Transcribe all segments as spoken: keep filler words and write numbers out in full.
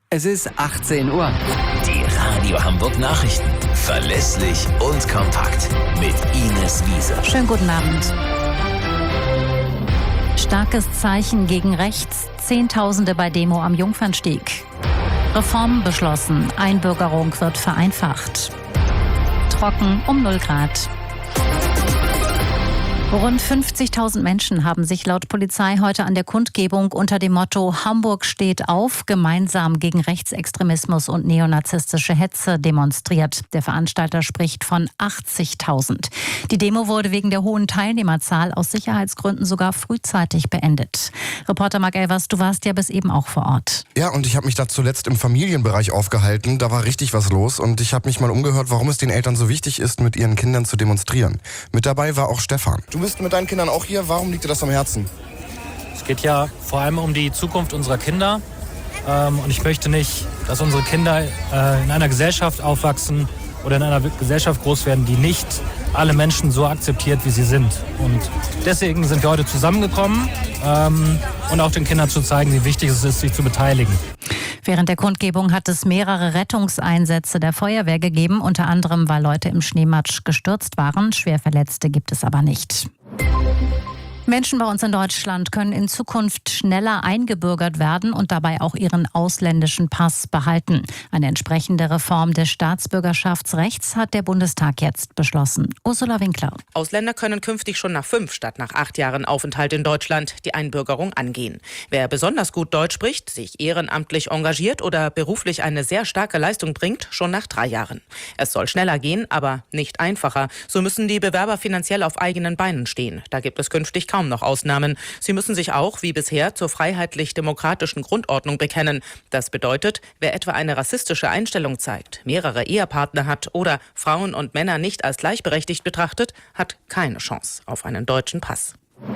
Es ist achtzehn Uhr. Die Radio Hamburg Nachrichten. Verlässlich und kompakt. Mit Ines Wiese. Schönen guten Abend. Starkes Zeichen gegen rechts. Zehntausende bei Demo am Jungfernstieg. Reformen beschlossen. Einbürgerung wird vereinfacht. Trocken um null Grad. Rund fünfzigtausend Menschen haben sich laut Polizei heute an der Kundgebung unter dem Motto Hamburg steht auf, gemeinsam gegen Rechtsextremismus und neonazistische Hetze demonstriert. Der Veranstalter spricht von achtzigtausend. Die Demo wurde wegen der hohen Teilnehmerzahl aus Sicherheitsgründen sogar frühzeitig beendet. Reporter Marc Elvers, du warst ja bis eben auch vor Ort. Ja, und ich habe mich da zuletzt im Familienbereich aufgehalten. Da war richtig was los und ich habe mich mal umgehört, warum es den Eltern so wichtig ist, mit ihren Kindern zu demonstrieren. Mit dabei war auch Stefan. Du bist mit deinen Kindern auch hier. Warum liegt dir das am Herzen? Es geht ja vor allem um die Zukunft unserer Kinder. Ähm, und ich möchte nicht, dass unsere Kinder äh, in einer Gesellschaft aufwachsen oder in einer Gesellschaft groß werden, die nicht alle Menschen so akzeptiert, wie sie sind. Und deswegen sind wir heute zusammengekommen, ähm, und auch den Kindern zu zeigen, wie wichtig es ist, sich zu beteiligen. Während der Kundgebung hat es mehrere Rettungseinsätze der Feuerwehr gegeben, unter anderem, weil Leute im Schneematsch gestürzt waren. Schwerverletzte gibt es aber nicht. Menschen bei uns in Deutschland können in Zukunft schneller eingebürgert werden und dabei auch ihren ausländischen Pass behalten. Eine entsprechende Reform des Staatsbürgerschaftsrechts hat der Bundestag jetzt beschlossen. Ursula Winkler. Ausländer können künftig schon nach fünf statt nach acht Jahren Aufenthalt in Deutschland die Einbürgerung angehen. Wer besonders gut Deutsch spricht, sich ehrenamtlich engagiert oder beruflich eine sehr starke Leistung bringt, schon nach drei Jahren. Es soll schneller gehen, aber nicht einfacher. So müssen die Bewerber finanziell auf eigenen Beinen stehen. Da gibt es künftig kaum noch Ausnahmen. Sie müssen sich auch, wie bisher, zur freiheitlich-demokratischen Grundordnung bekennen. Das bedeutet, wer etwa eine rassistische Einstellung zeigt, mehrere Ehepartner hat oder Frauen und Männer nicht als gleichberechtigt betrachtet, hat keine Chance auf einen deutschen Pass.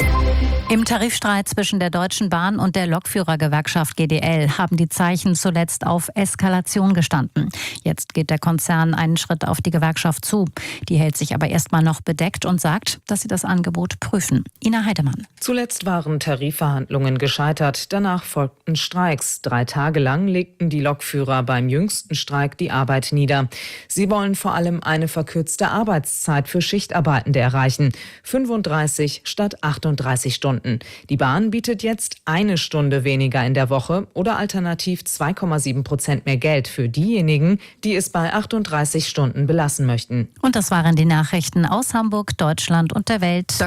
Im Tarifstreit zwischen der Deutschen Bahn und der Lokführergewerkschaft G D L haben die Zeichen zuletzt auf Eskalation gestanden. Jetzt geht der Konzern einen Schritt auf die Gewerkschaft zu. Die hält sich aber erstmal noch bedeckt und sagt, dass sie das Angebot prüfen. Ina Heidemann. Zuletzt waren Tarifverhandlungen gescheitert. Danach folgten Streiks. Drei Tage lang legten die Lokführer beim jüngsten Streik die Arbeit nieder. Sie wollen vor allem eine verkürzte Arbeitszeit für Schichtarbeitende erreichen. fünfunddreißig statt achtunddreißig Stunden. Die Bahn bietet jetzt eine Stunde weniger in der Woche oder alternativ zwei Komma sieben Prozent mehr Geld für diejenigen, die es bei achtunddreißig Stunden belassen möchten. Und das waren die Nachrichten aus Hamburg, Deutschland und der Welt.